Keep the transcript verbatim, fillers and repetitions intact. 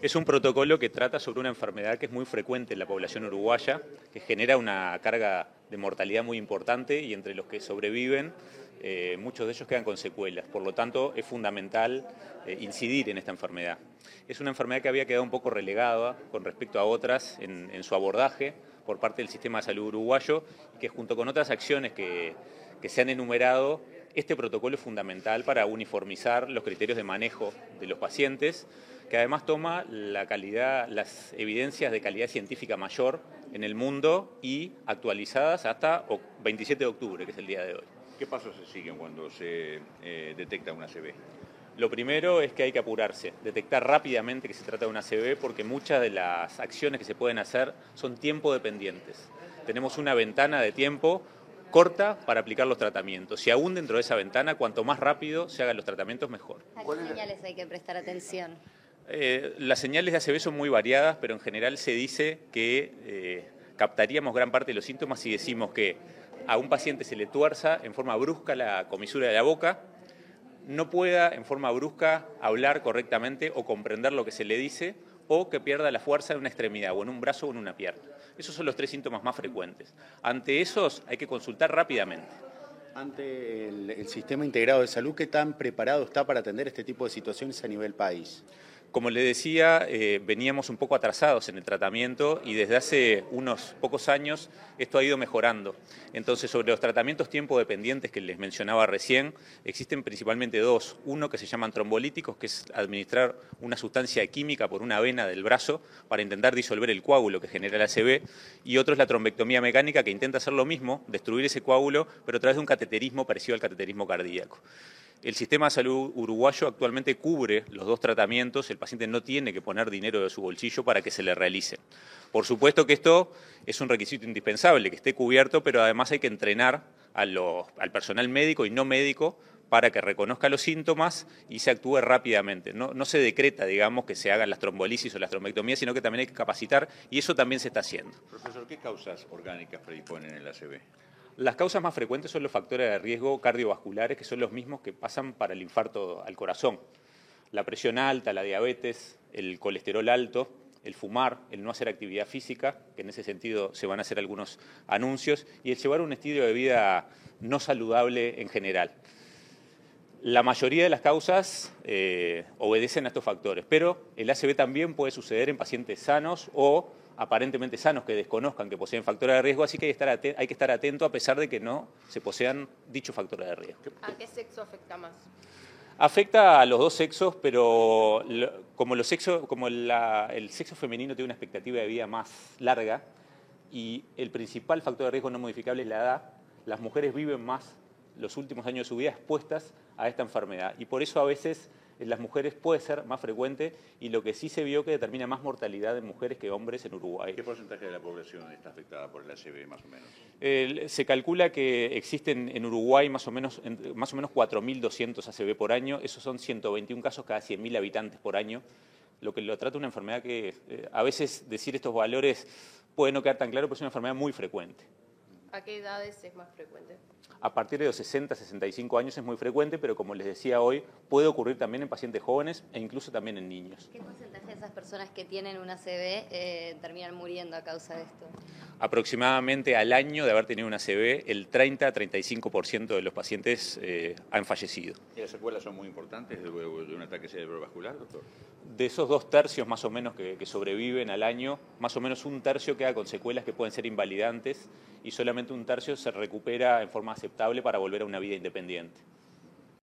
Es un protocolo que trata sobre una enfermedad que es muy frecuente en la población uruguaya, que genera una carga de mortalidad muy importante y entre los que sobreviven, eh, muchos de ellos quedan con secuelas. Por lo tanto, es fundamental eh, incidir en esta enfermedad. Es una enfermedad que había quedado un poco relegada con respecto a otras en, en su abordaje por parte del sistema de salud uruguayo y que junto con otras acciones que, que se han enumerado, este protocolo es fundamental para uniformizar los criterios de manejo de los pacientes, que además toma la calidad, las evidencias de calidad científica mayor en el mundo y actualizadas hasta veintisiete de octubre, que es el día de hoy. ¿Qué pasos se siguen cuando se eh, detecta una A C V? Lo primero es que hay que apurarse, detectar rápidamente que se trata de una A C V, porque muchas de las acciones que se pueden hacer son tiempo dependientes. Tenemos una ventana de tiempo corta para aplicar los tratamientos y aún dentro de esa ventana, cuanto más rápido se hagan los tratamientos, mejor. ¿A qué señales hay que prestar atención? Eh, las señales de A C V son muy variadas, pero en general se dice que eh, captaríamos gran parte de los síntomas si decimos que a un paciente se le tuerza en forma brusca la comisura de la boca, no pueda en forma brusca hablar correctamente o comprender lo que se le dice, o que pierda la fuerza en una extremidad, o en un brazo o en una pierna. Esos son los tres síntomas más frecuentes. Ante esos hay que consultar rápidamente. Ante el, el Sistema Integrado de Salud, ¿qué tan preparado está para atender este tipo de situaciones a nivel país? Como le decía, eh, veníamos un poco atrasados en el tratamiento y desde hace unos pocos años esto ha ido mejorando. Entonces, sobre los tratamientos tiempo dependientes que les mencionaba recién, existen principalmente dos. Uno que se llaman trombolíticos, que es administrar una sustancia química por una vena del brazo para intentar disolver el coágulo que genera la A C V, y otro es la trombectomía mecánica, que intenta hacer lo mismo, destruir ese coágulo, pero a través de un cateterismo parecido al cateterismo cardíaco. El sistema de salud uruguayo actualmente cubre los dos tratamientos, el paciente no tiene que poner dinero de su bolsillo para que se le realicen. Por supuesto que esto es un requisito indispensable, que esté cubierto, pero además hay que entrenar a los, al personal médico y no médico para que reconozca los síntomas y se actúe rápidamente. No, no se decreta, digamos, que se hagan las trombolisis o las trombectomías, sino que también hay que capacitar y eso también se está haciendo. Profesor, ¿qué causas orgánicas predisponen el A C V? Las causas más frecuentes son los factores de riesgo cardiovasculares, que son los mismos que pasan para el infarto al corazón. La presión alta, la diabetes, el colesterol alto, el fumar, el no hacer actividad física, que en ese sentido se van a hacer algunos anuncios, y el llevar un estilo de vida no saludable en general. La mayoría de las causas eh, obedecen a estos factores, pero el A C V también puede suceder en pacientes sanos o aparentemente sanos que desconozcan que poseen factores de riesgo, así que hay que estar atento, hay que estar atento a pesar de que no se posean dichos factores de riesgo. ¿A qué sexo afecta más? Afecta a los dos sexos, pero como, los sexos, como la, el sexo femenino tiene una expectativa de vida más larga y el principal factor de riesgo no modificable es la edad, las mujeres viven más los últimos años de su vida expuestas a esta enfermedad y por eso a veces en las mujeres puede ser más frecuente y lo que sí se vio que determina más mortalidad en mujeres que hombres en Uruguay. ¿Qué porcentaje de la población está afectada por el A C V más o menos? Eh, se calcula que existen en Uruguay más o menos, más o menos cuatro mil doscientos A C V por año, esos son ciento veintiún casos cada cien mil habitantes por año, lo que lo trata una enfermedad que eh, a veces decir estos valores puede no quedar tan claro, pero es una enfermedad muy frecuente. ¿A qué edades es más frecuente? A partir de los sesenta, sesenta y cinco años es muy frecuente, pero como les decía hoy, puede ocurrir también en pacientes jóvenes e incluso también en niños. ¿Qué porcentaje de esas personas que tienen una A C V eh, terminan muriendo a causa de esto? Aproximadamente al año de haber tenido una A C V, el treinta a treinta y cinco por ciento de los pacientes eh, han fallecido. ¿Y las secuelas son muy importantes luego de un ataque cerebrovascular, doctor? De esos dos tercios más o menos que, que sobreviven al año, más o menos un tercio queda con secuelas que pueden ser invalidantes y solamente un tercio se recupera en forma aceptable para volver a una vida independiente.